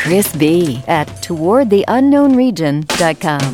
Chris B. at towardtheunknownregion.com.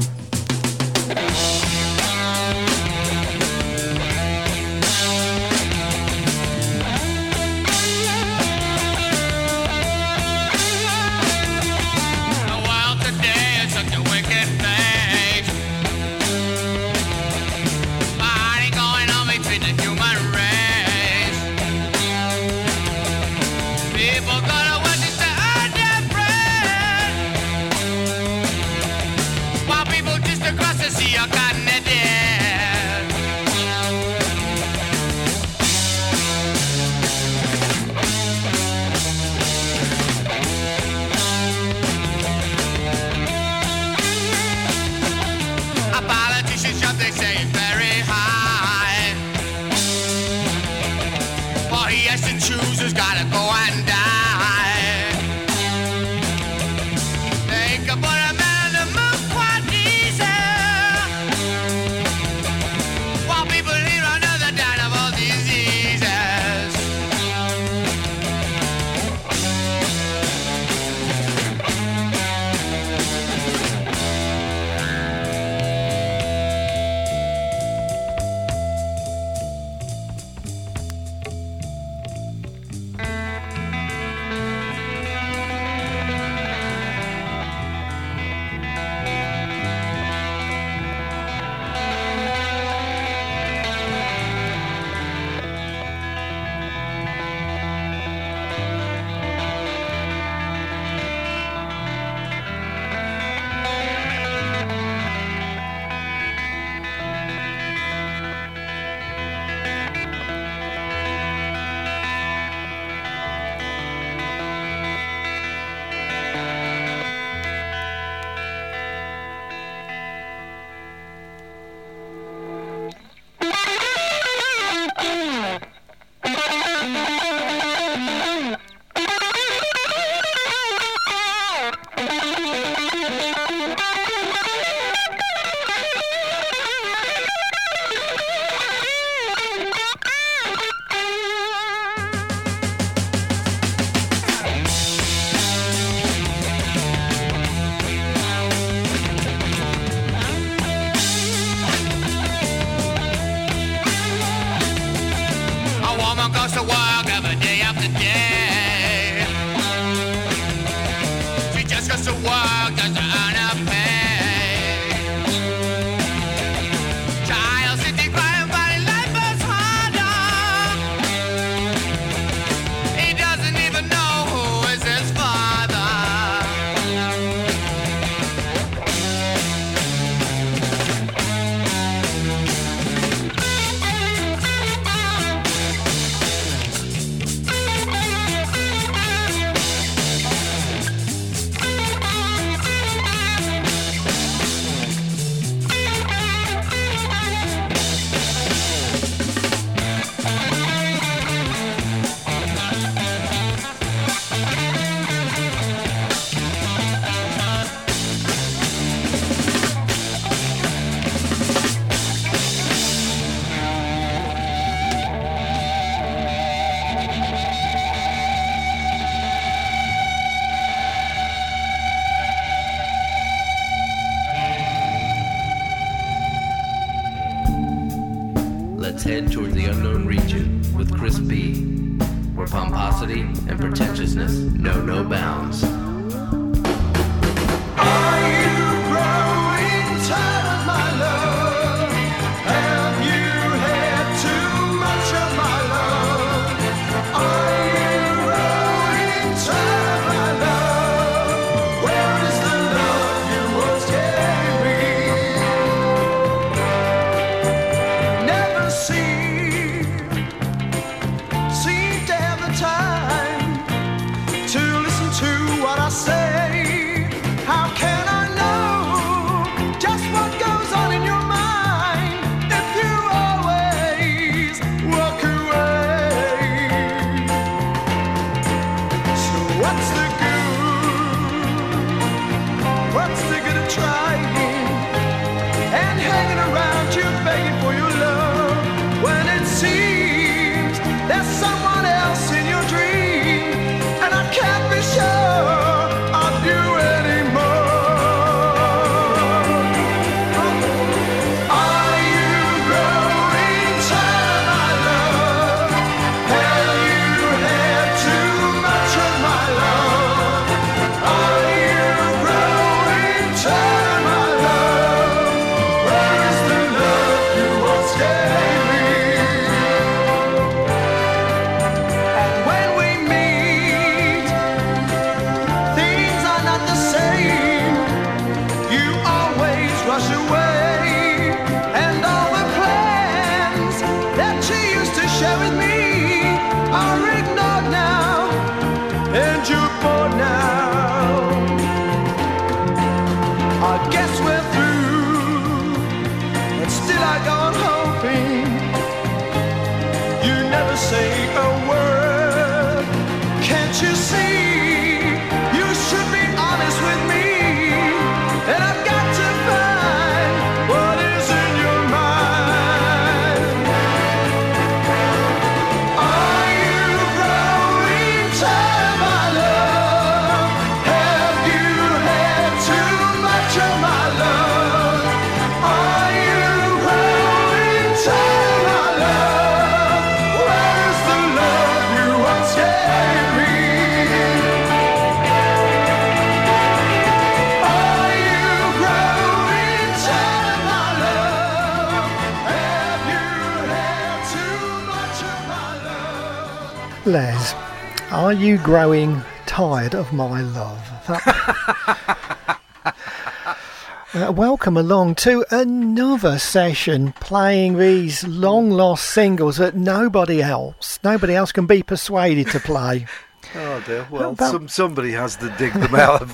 Head toward the unknown region with Chris B, where pomposity and pretentiousness know no bounds. To listen to what Les, are you growing tired of my love? Welcome along to another session playing these long lost singles that nobody else can be persuaded to play. Oh dear, well somebody has to dig them out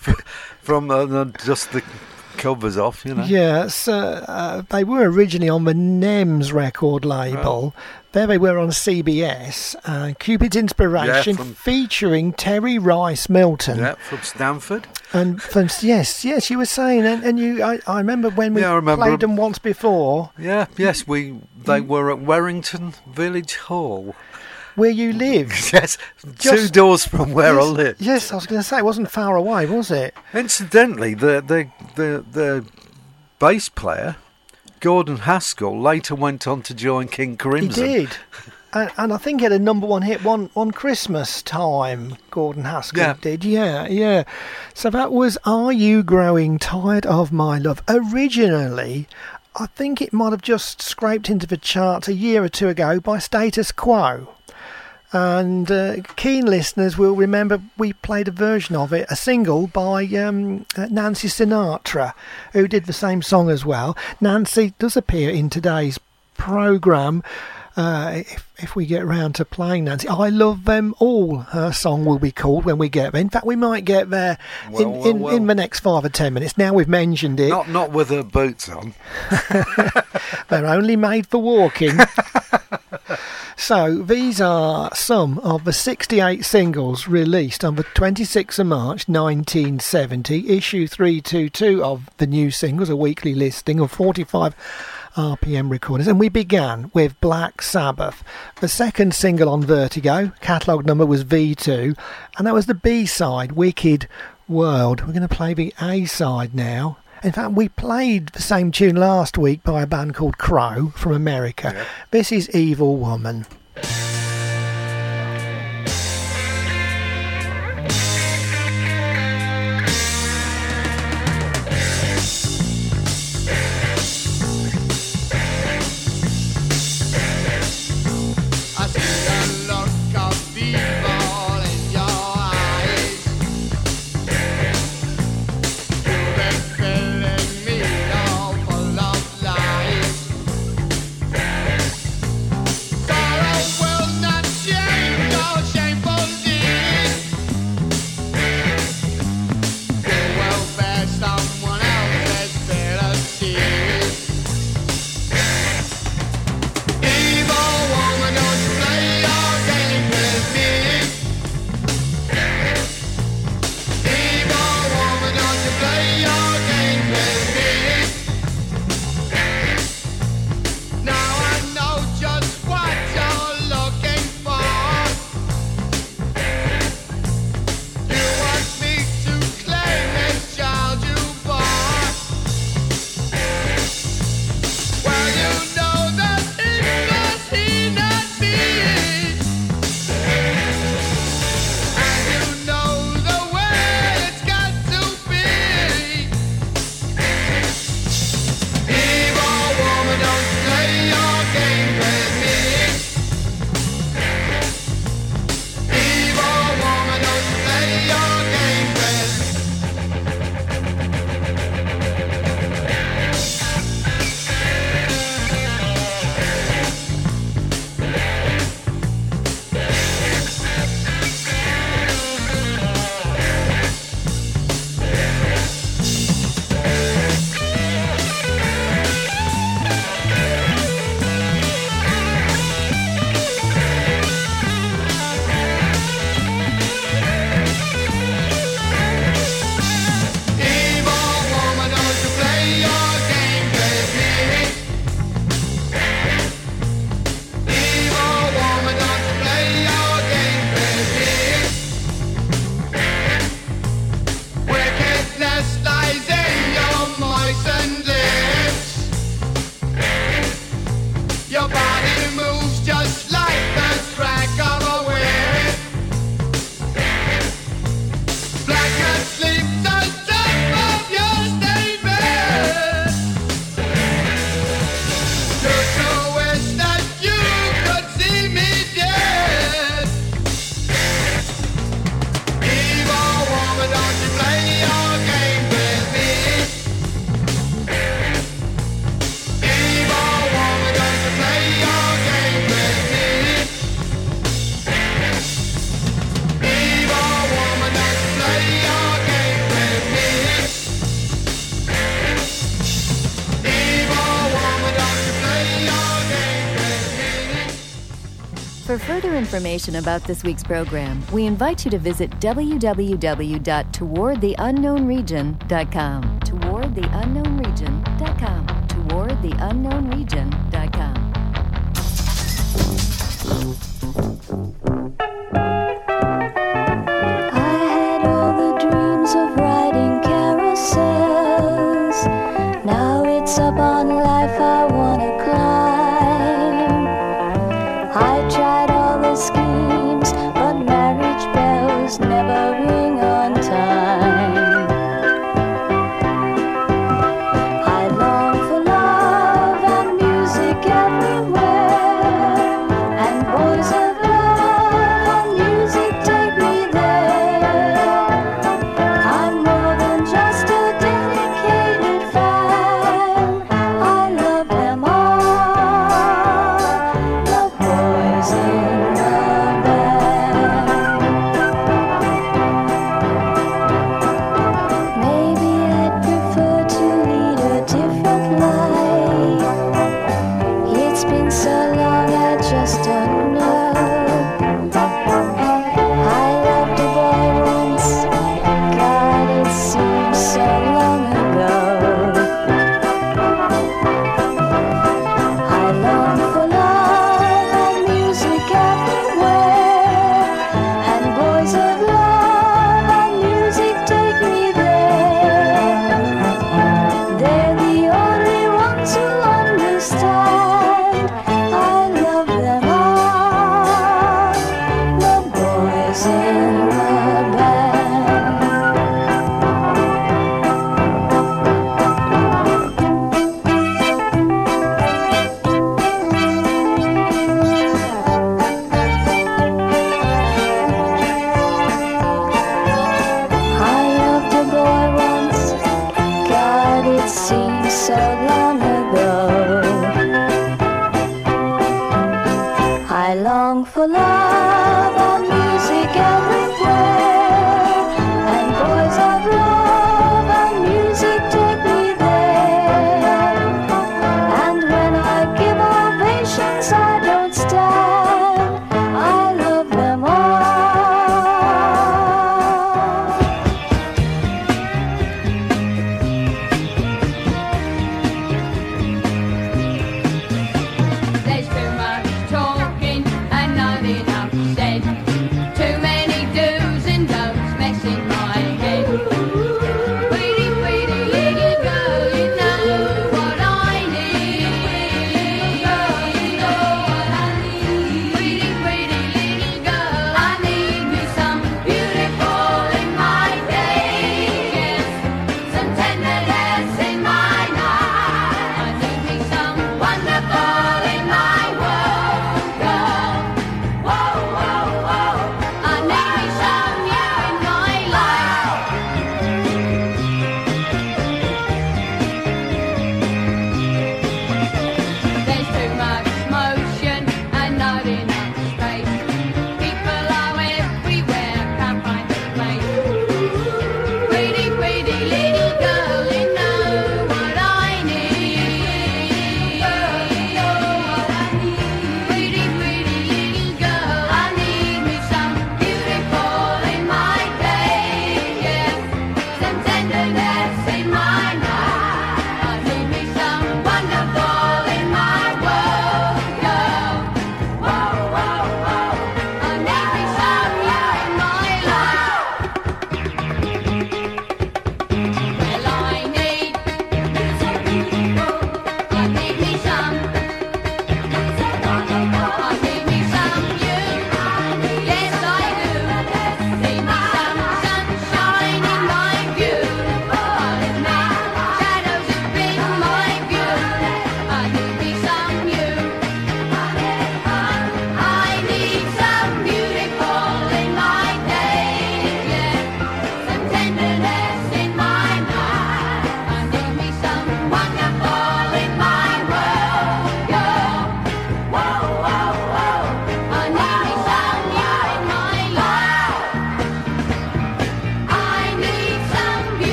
from just the covers off, you know. Yes, they were originally on the NEMS record label. Oh. There they were on CBS, Cupid's Inspiration, featuring Terry Rice Milton. Yeah, from Stanford. And from yes, you were saying, and you, I remember when we played them once before. Yeah, yes, they were at Warrington Village Hall. Where you live? Yes, just 2 doors from where I live. Yes, I was going to say, it wasn't far away, was it? Incidentally, the bass player, Gordon Haskell, later went on to join King Crimson. He did. And I think he had a number one hit one Christmas time, Gordon Haskell did. Yeah. So that was Are You Growing Tired of My Love? Originally, I think it might have just scraped into the charts a year or two ago by Status Quo. And keen listeners will remember we played a version of it, a single by Nancy Sinatra, who did the same song as well. Nancy does appear in today's programme, if we get round to playing Nancy. I Love Them All, her song will be called when we get there. In fact, we might get there in the next 5 or 10 minutes. Now we've mentioned it. Not with her boots on. They're only made for walking. So, these are some of the 68 singles released on the 26th of March 1970, issue 322 of the new singles, a weekly listing of 45 RPM recordings. And we began with Black Sabbath. The second single on Vertigo, catalogue number was V2, and that was the B-side, Wicked World. We're going to play the A-side now. In fact, we played the same tune last week by a band called Crow from America. Yeah. This is Evil Woman. Well, further information about this week's program, we invite you to visit www.towardtheunknownregion.com. Towardtheunknownregion.com. Towardtheunknownregion.com. I had all the dreams of riding carousels. Now it's up on life I wanna climb. I tried all the schemes, but marriage bells never ring on time. I long for love and music everywhere, and boys of love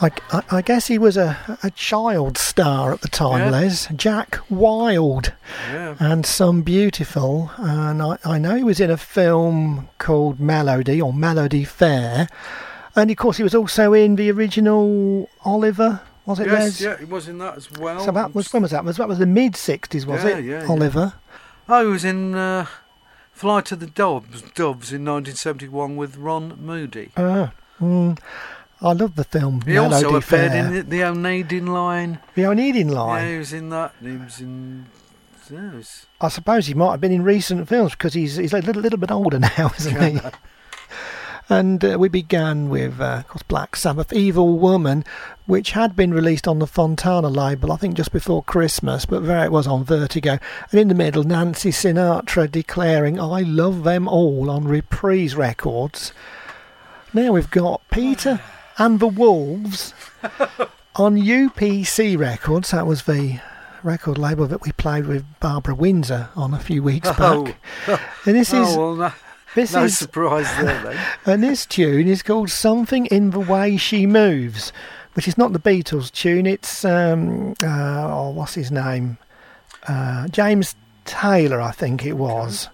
I guess he was a child star at the time, Les. Jack Wilde. Yeah. And Some Beautiful. And I know he was in a film called Melody, or Melody Fair. And, of course, he was also in the original Oliver, was it, Les? Yes, yeah, he was in that as well. So that was, when was that? That was the mid-60s, was it? Yeah, Oliver. Yeah. Oh, he was in Flight of the Doves in 1971 with Ron Moody. I love the film He Melody also appeared Fair. in the Oneidin Line. The Oneidin Line? Yeah, he was in that. He was in... I suppose he might have been in recent films because he's a little bit older now, isn't he? And we began with, of course, Black Sabbath, Evil Woman, which had been released on the Fontana label, I think just before Christmas, but there it was on Vertigo. And in the middle, Nancy Sinatra declaring, I love them all, on Reprise Records. Now we've got Peter and the Wolves on UPC Records. That was the record label that we played with Barbara Windsor on a few weeks back. And this is... No surprise there, then. And this tune is called Something in the Way She Moves, which is not the Beatles tune. It's, what's his name? James Taylor, I think it was.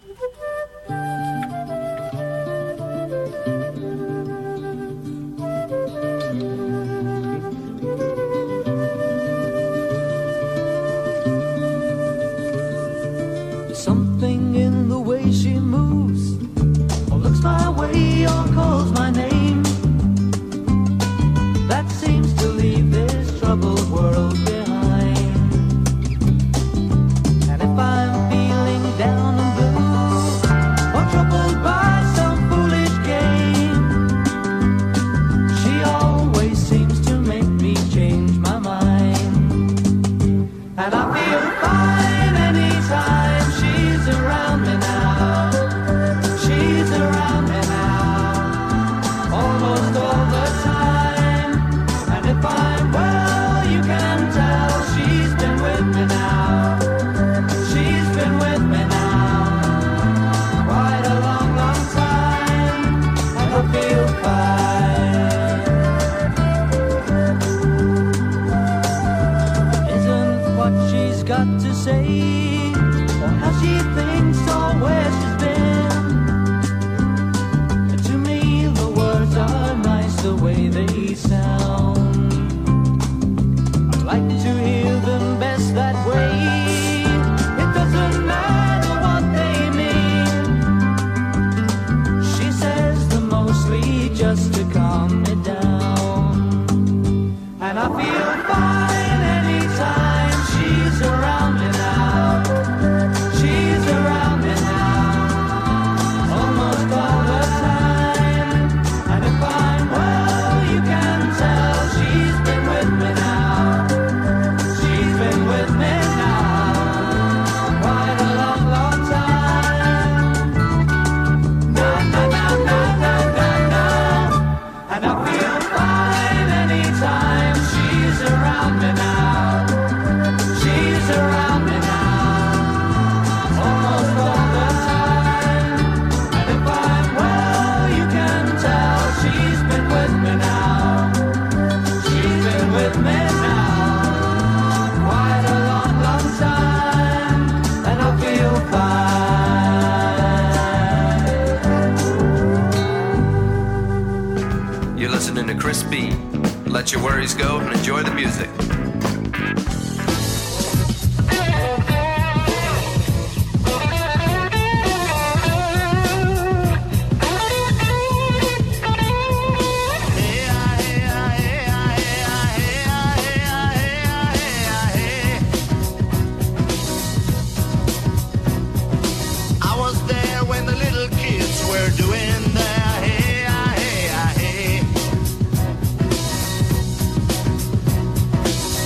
Something in the way she moves, or looks my way, or calls my name, that seems to leave this troubled world behind. And if I'm feeling down and blue, or troubled by some foolish game, she always seems to make me change my mind. And I feel fine anytime she's around me now. She's around me now, almost all the time. And if I'm well, you can tell she's been with me now. She's been with me now, quite a long, long time. And I feel fine. Isn't what she's got to say, or how she thinks, or where she's been. To me, the words are nice the way they sound. I like to hear them best that way. It doesn't matter what they mean. She says them mostly just to calm me down. And I feel fine anytime she's around me now. She's around me now, almost all the time. And if I'm well, you can tell she's been with me now. She's been with me now, quite a long, long time. Na na na na na na na. And I feel fine anytime she's around me now. She's around me now, almost all the time. And if I'm well, you can tell she's been with me now. She's been with me now, quite a long, long time. And I feel fine. You're listening to Chris B. Let your worries go and enjoy the music. I was there when the little kids were doing their hey, hey, hey.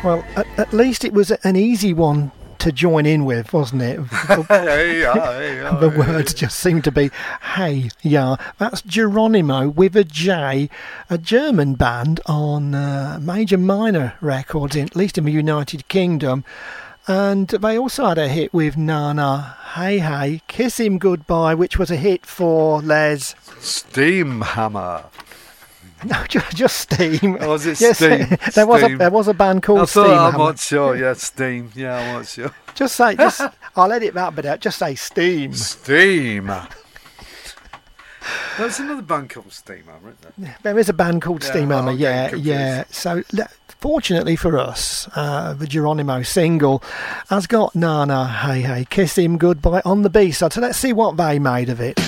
Well, at least it was an easy one to join in with, wasn't it? The words just seem to be hey, yeah. That's Geronimo with a J, a German band on Major Minor Records, at least in the United Kingdom. And they also had a hit with Nana, Hey Hey, Kiss Him Goodbye, which was a hit for Les. Steamhammer. No, just Steam. Oh, was it yes, Steam? There was a band called Steam. I'm not sure. Yeah, Steam. Yeah, I'm not sure. Just I'll edit that bit out. Just say Steam. Steam. There's another band called Steamhammer, isn't there? There is a band called Steamhammer. Okay, yeah. So fortunately for us, the Geronimo single has got Nana, Hey Hey, Kiss Him Goodbye on the B-side. So let's see what they made of it.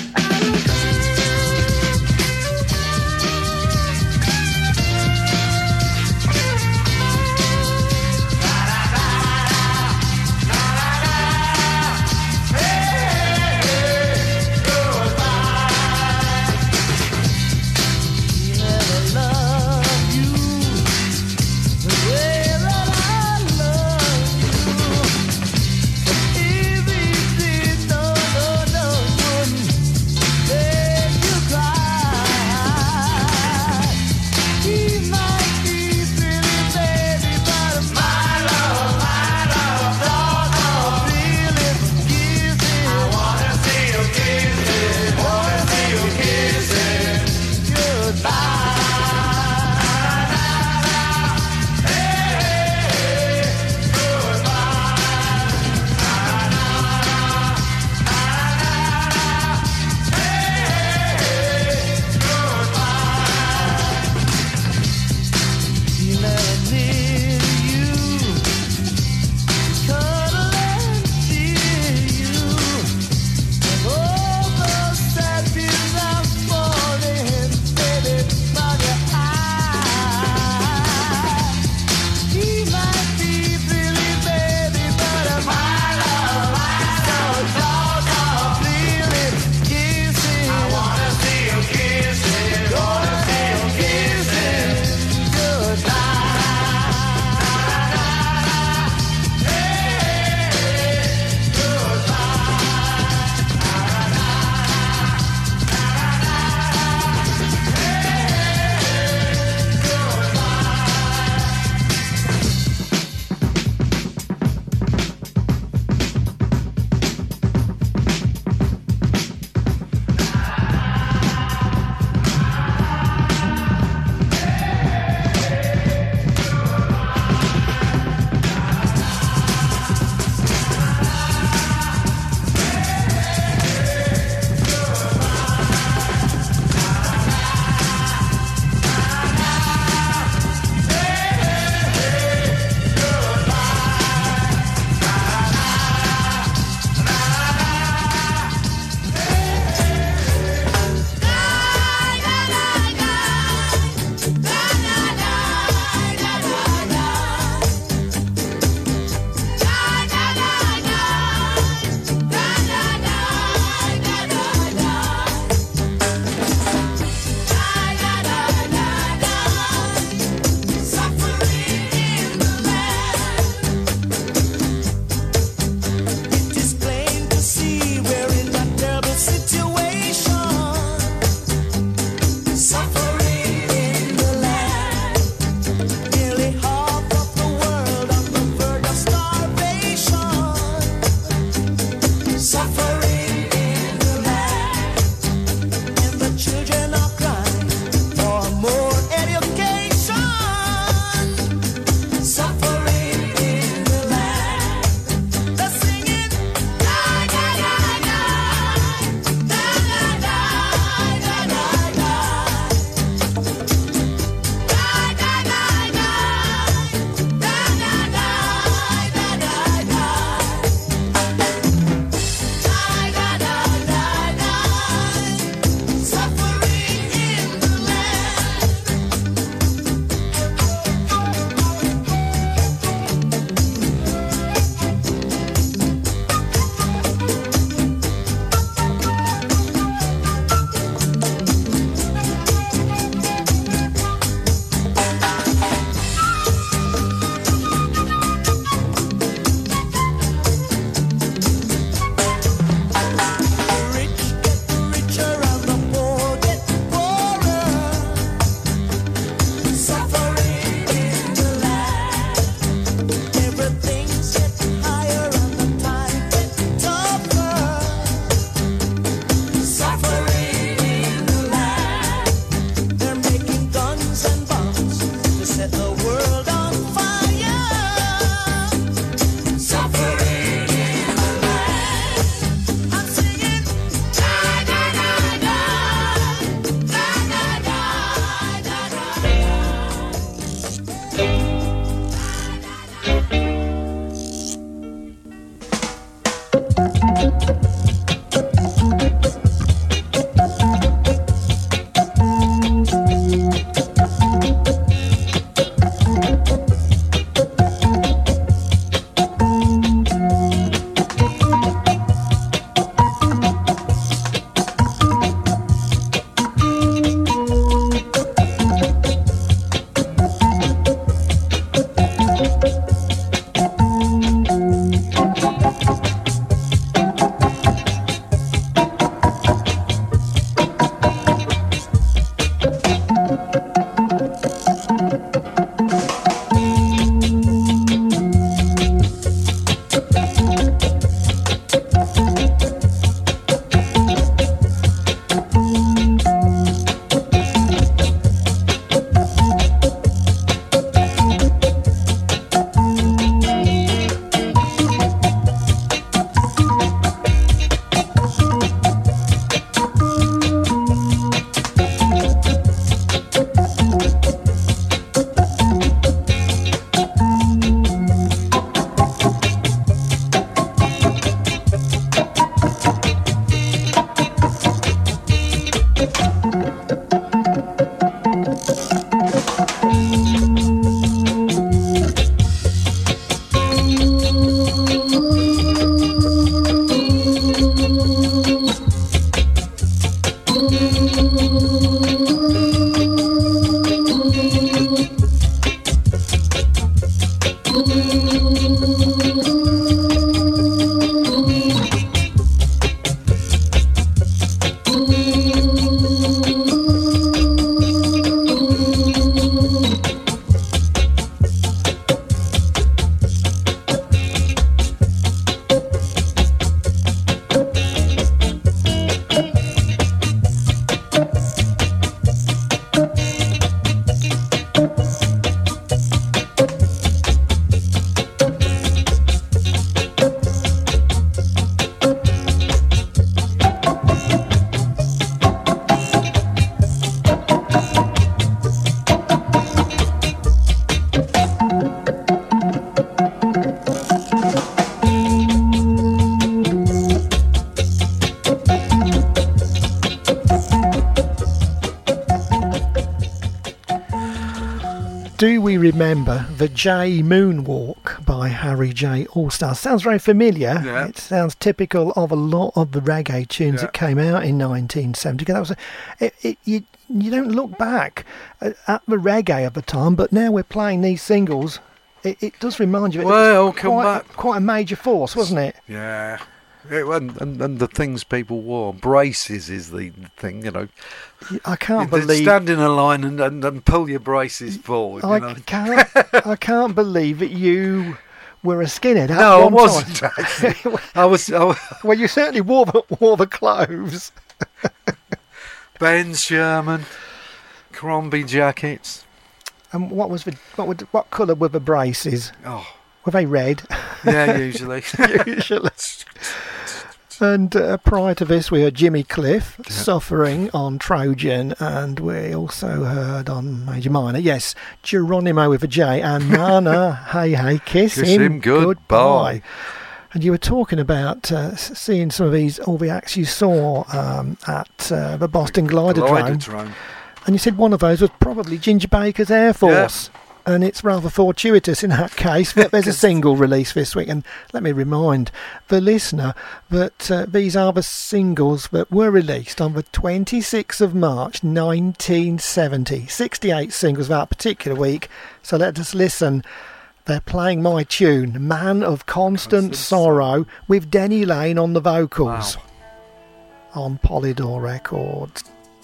remember the J Moonwalk by Harry J. Allstar. Sounds very familiar. Yeah. It sounds typical of a lot of the reggae tunes that came out in 1970. That was you don't look back at the reggae of the time, but now we're playing these singles. It does remind you. Well, come back. Quite a major force, wasn't it? Yeah. And the things people wore. Braces is the thing, you know. I can't You believe. stand in a line and pull your braces forward. You know? I can't believe that you were a skinhead. at No, I one wasn't. time. Actually. I was Well, you certainly wore the clothes. Ben Sherman, Crombie jackets. And what colour were the braces? Oh, Were they red? yeah, usually. Usually. And prior to this, we heard Jimmy Cliff, Suffering on Trojan, and we also heard on Major Minor, yes, Geronimo with a J, and Nana, Hey Hey, Kiss Him Goodbye. And you were talking about seeing some of all the acts you saw at the Boston Gliderdrome. And you said one of those was probably Ginger Baker's Air Force. Yeah. And it's rather fortuitous in that case that there's a single release this week. And let me remind the listener that these are the singles that were released on the 26th of March 1970. 68 singles that particular week. So let us listen. They're playing my tune, Man of Constant Sorrow, with Denny Lane on the vocals. Wow. On Polydor Records.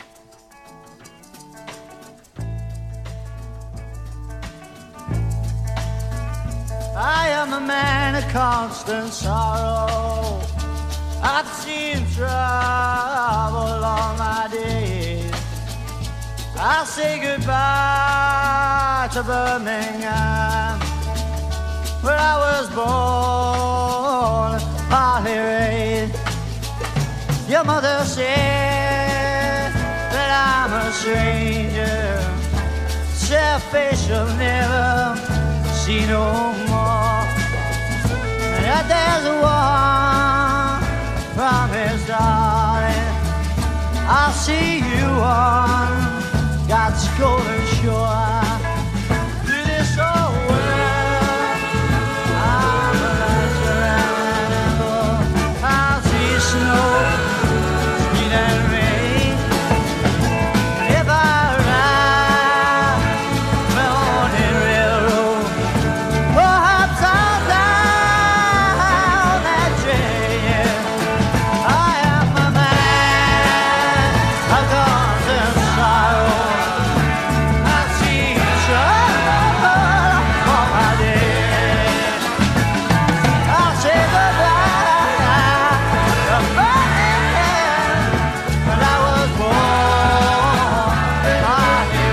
I am a man of constant sorrow. I've seen trouble all my days. I'll say goodbye to Birmingham, where I was born, partly raised. Your mother said that I'm a stranger, selfish will never see no more. And there's one promise, darling, I'll see you on God's golden shore. Through this old world, I'm a surrounded. I'll see snow, sleet and rain. And if I ride my haunted railroad, perhaps I'll down that train. I am a man of constant sorrow. I see trouble all my days. I'll say goodbye to Birmingham, when I was born, partly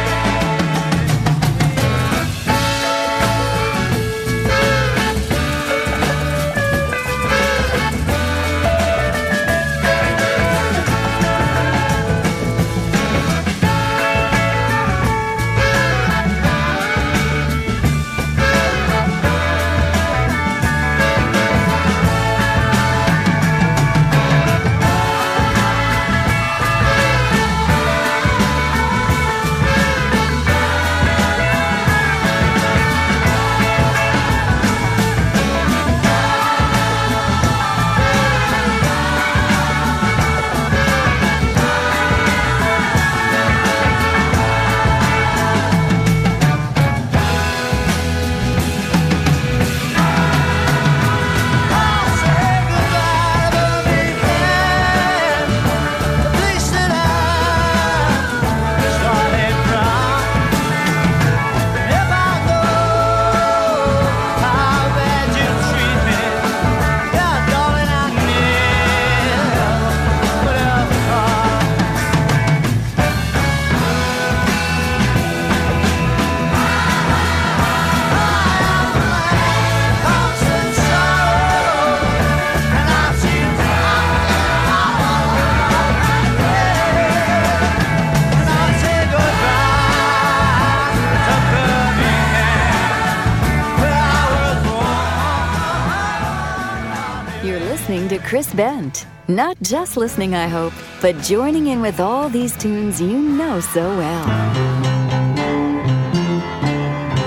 To Chris Bent. Not just listening, I hope, but joining in with all these tunes you know so well.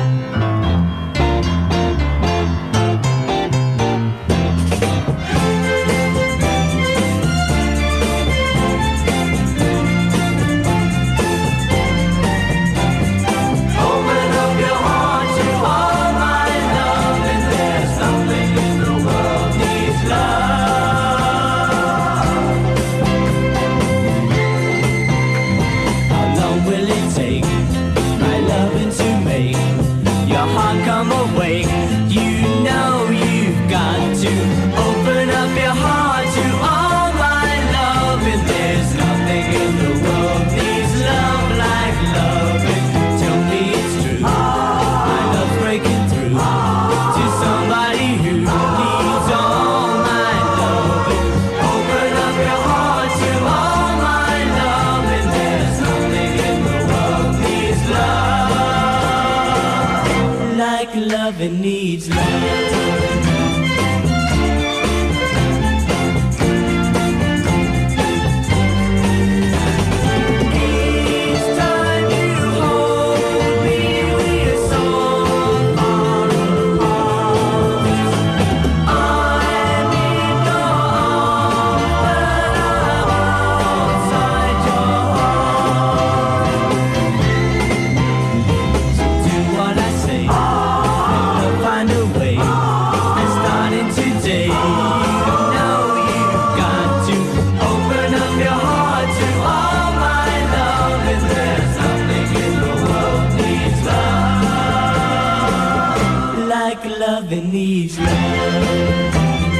Loving needs love.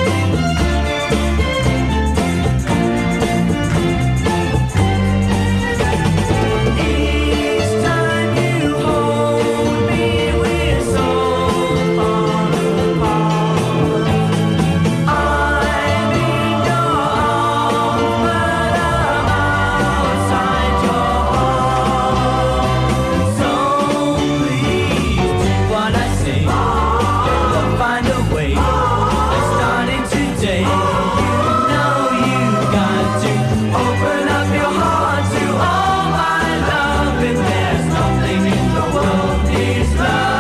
Each time you hold me, we're so far apart. I'm in your arms, but I'm outside your heart. So please do what I say. Find a way, starting today. You know you've got to open up your heart to all my love, and there's nothing in the world needs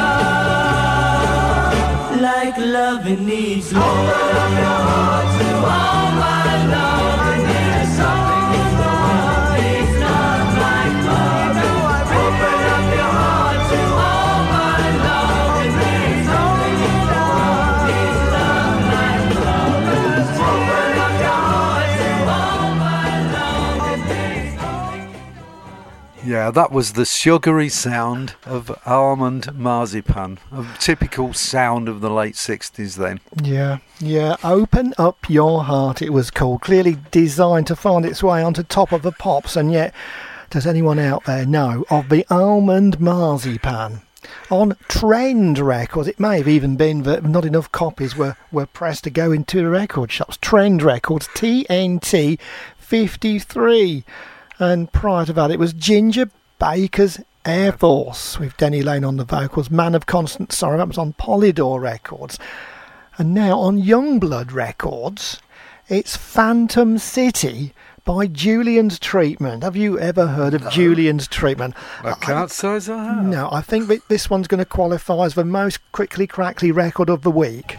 love like loving needs love. Open up your heart to all my love, and there's something in the world needs love like love. Open up your heart to all my love, and there's something in the world needs love like love. Open up your heart to all my love, and there's something. Yeah, that was the sugary sound of almond marzipan, a typical sound of the late 60s then. Yeah, Open Up Your Heart it was called. Clearly designed to find its way onto top of the pops, and yet, does anyone out there know of the almond marzipan? On Trend Records, it may have even been that not enough copies were pressed to go into the record shops. Trend Records, TNT 53. And prior to that, it was Ginger Baker's Air Force with Denny Lane on the vocals. Man of Constant Sorrow, that was on Polydor Records. And now on Youngblood Records, it's Phantom City by Julian's Treatment. Have you ever heard of Julian's Treatment? I can't say as I have. No, I think that this one's going to qualify as the most quickly crackly record of the week.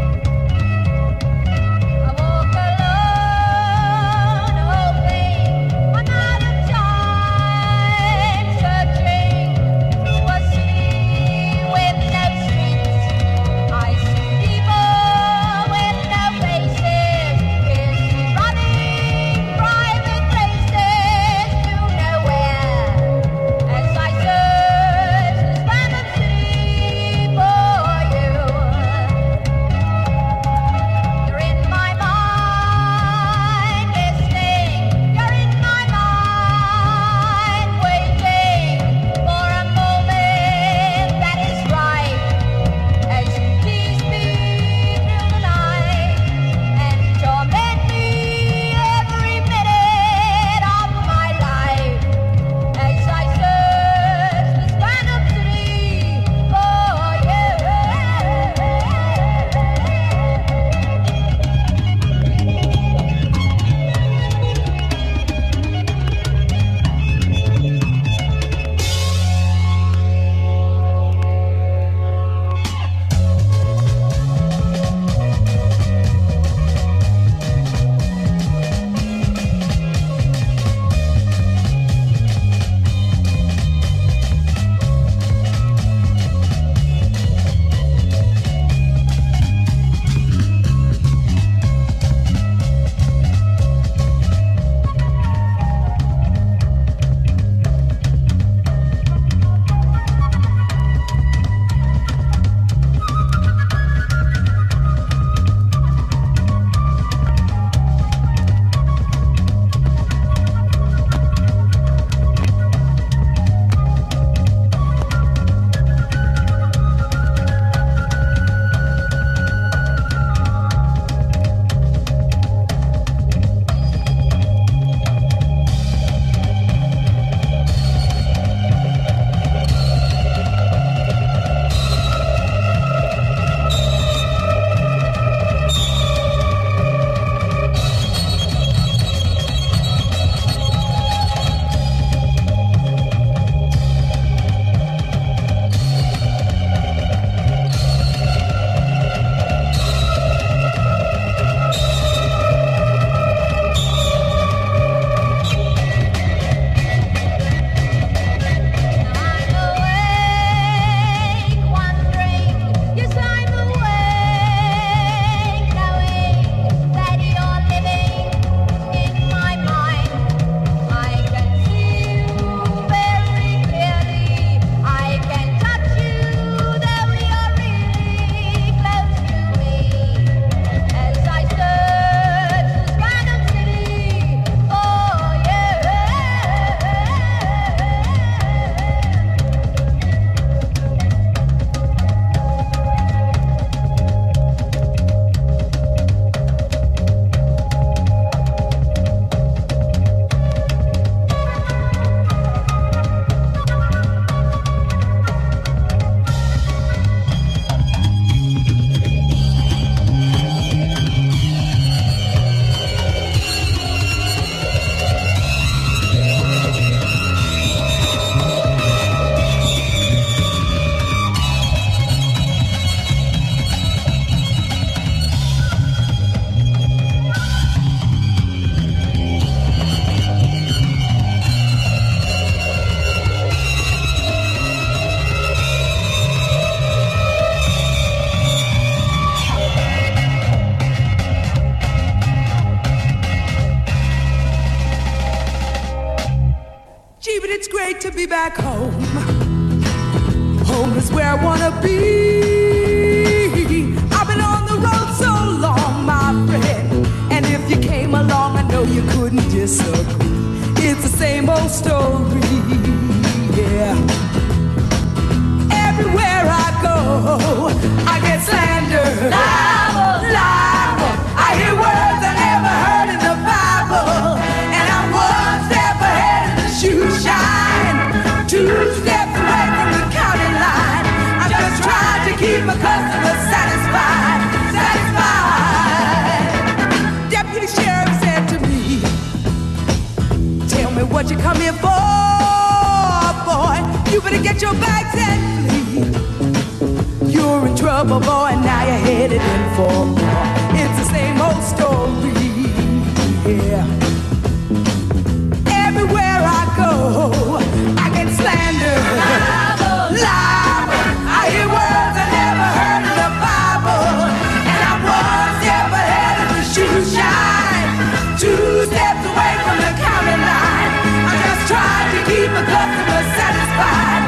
I walk alone, hoping Gee, but it's great to be back home. Home is where I wanna be. I've been on the road so long, my friend, and if you came along, I know you couldn't disagree. It's the same old story, yeah. Everywhere I go, I get slandered. Libel. I hear words I never heard in the Bible, and I'm one step ahead of the shoe shine, 2 steps away from the county line. I'm just trying to keep my customers satisfied. Deputy Sheriff said to me, tell me what you come here for, boy. You better get your bags and flee. You're in trouble, boy, now you're headed in for more. It's the same old story, yeah. Everywhere I go, I get slandered. Libel. I hear words I never heard in the Bible, and I'm one step ahead of the shoe shine, 2 steps away from the county line. I'm just trying to keep a customer satisfied.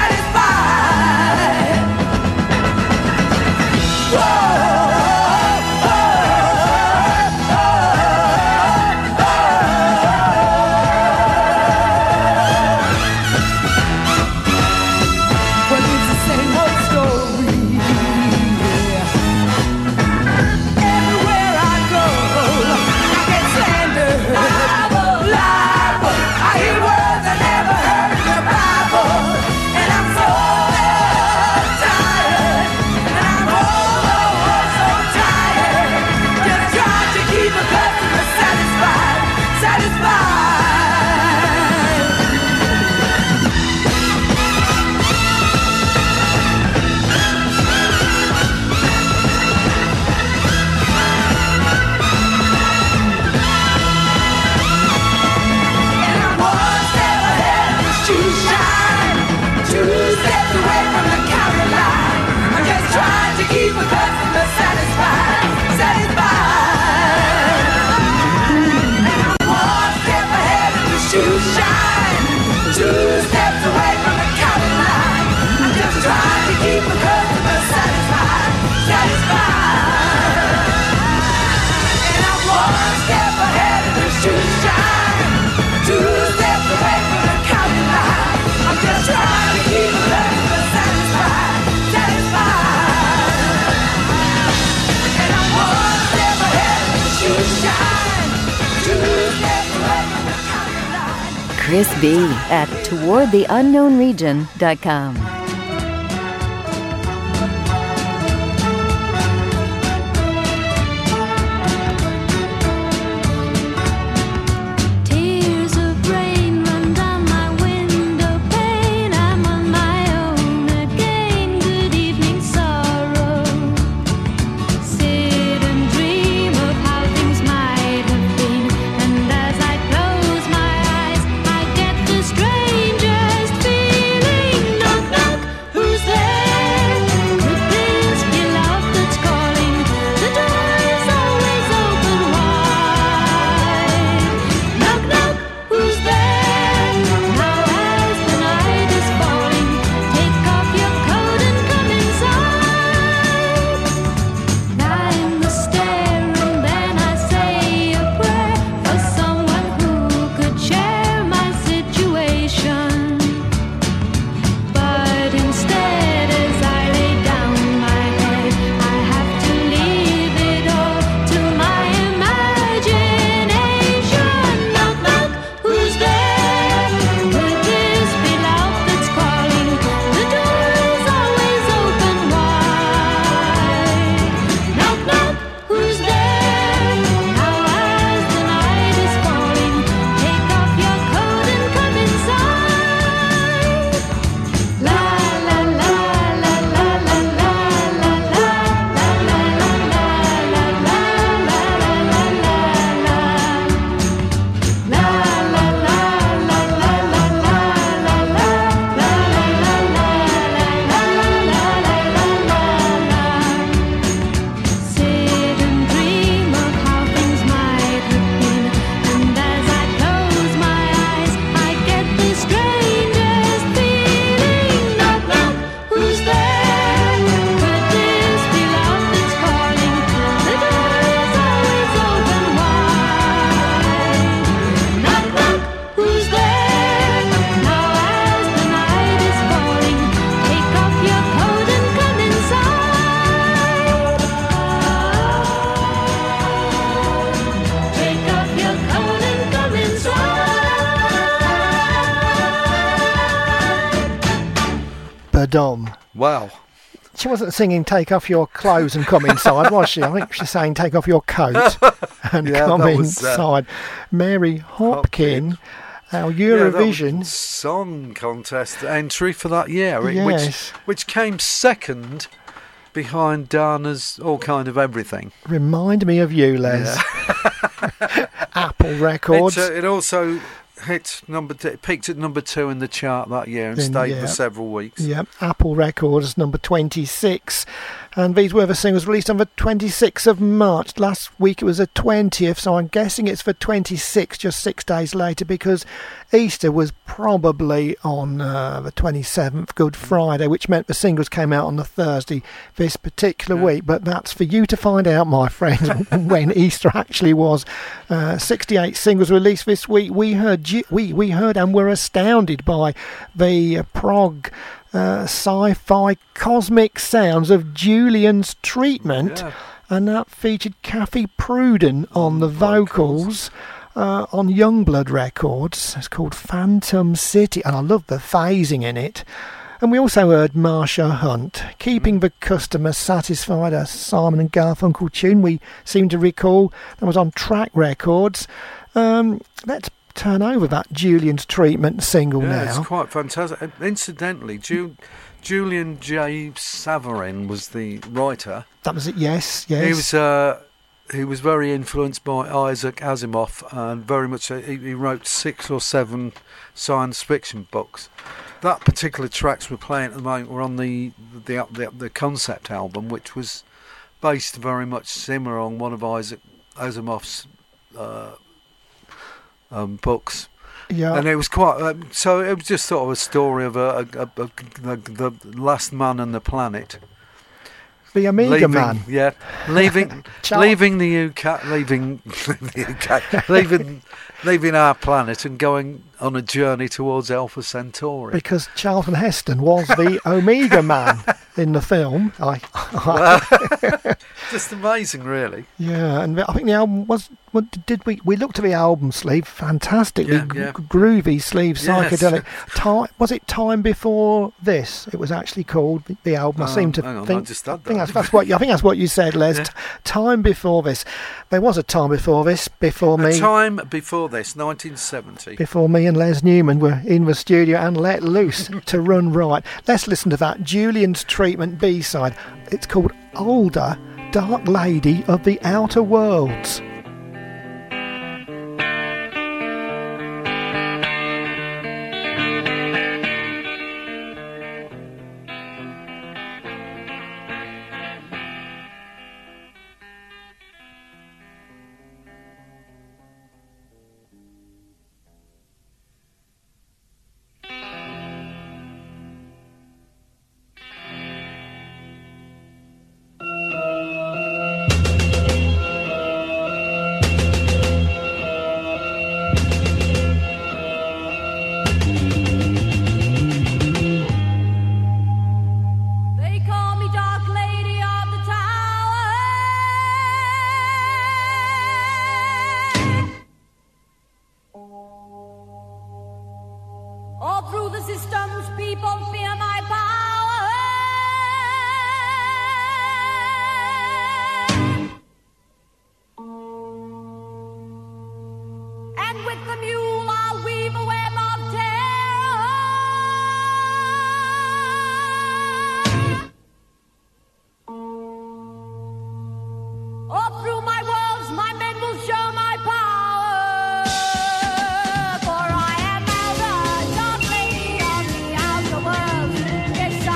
Chris B. at towardtheunknownregion.com. Strangest feeling, knock knock. Dum. Wow. She wasn't singing "Take off your clothes and come inside," was she? I think she's saying "Take off your coat and come inside." Mary Hopkin, our Eurovision Song Contest entry for that year, Yes. which came second behind Dana's All Kind of Everything. Remind me of you, Les. Yeah. Apple Records. It also hit peaked at number 2 in the chart that year and stayed for several weeks. Yep, Apple Records, number 26. And these were the singles released on the 26th of March. Last week it was the 20th, so I'm guessing it's for 26, just 6 days later, because Easter was probably on the 27th, Good Friday, which meant the singles came out on the Thursday this particular week. But that's for you to find out, my friends, when Easter actually was. 68 singles released this week. We heard and were astounded by the prog sci-fi cosmic sounds of Julian's Treatment, and that featured Kathy Pruden on the vocals on Youngblood Records. It's called Phantom City, and I love the phasing in it. And we also heard Marsha Hunt, Keeping the Customer Satisfied, a Simon and Garfunkel tune we seem to recall. That was on Track Records. Let's turn over that Julian's Treatment single now. It's quite fantastic. Incidentally, Julian J. Savarin was the writer. That was it, yes. He was very influenced by Isaac Asimov, and very much he wrote 6 or 7 science fiction books. That particular tracks we're playing at the moment were on the concept album, which was based very much similar on one of Isaac Asimov's books. Yeah, and it was quite. So it was just sort of a story of the last man on the planet. The Amiga man. Yeah, leaving the UK, leaving our planet and going on a journey towards Alpha Centauri. Because Charlton Heston was the Omega man in the film. Just amazing, really. Yeah, and I think the album was. Did we looked at the album sleeve? Fantastically groovy sleeve, psychedelic. Yes. Was it Time Before This? It was actually called the album. I seem to think. I just had that. I think that's what you said, Les. Yeah. Time Before This. There was a time before this. Before me. A time before this, 1970. Before me and Les Newman were in the studio and let loose to run right. Let's listen to that Julian's Treatment B-side. It's called Older, Dark Lady of the Outer Worlds. Yes,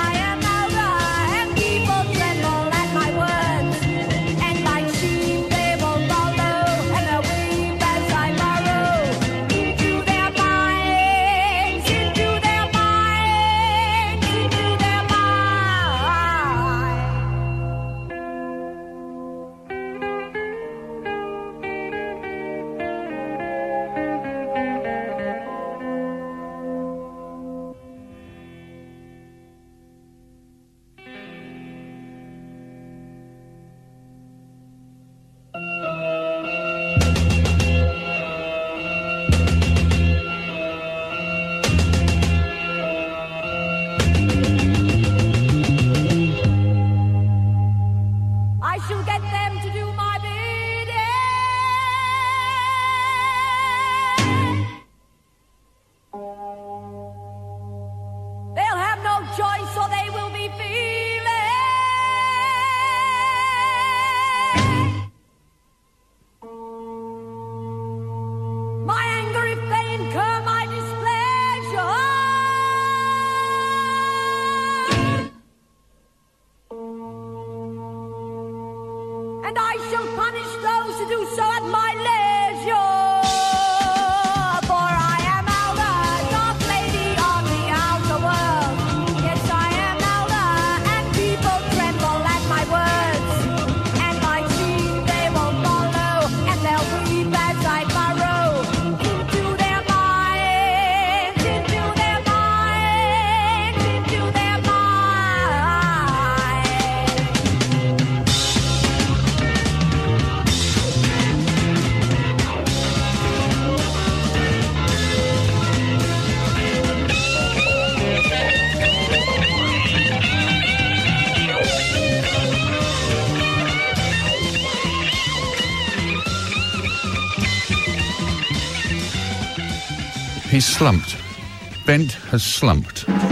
incur my displeasure. And I shall punish those who do so at my leisure. For I am Elder, Dark Lady of the outer world. Yes, I am Elder, and people tremble at my words. And my team they will follow, and they'll weep as I burrow into their minds, into their minds, into their minds. He's slumped. Bent has slumped.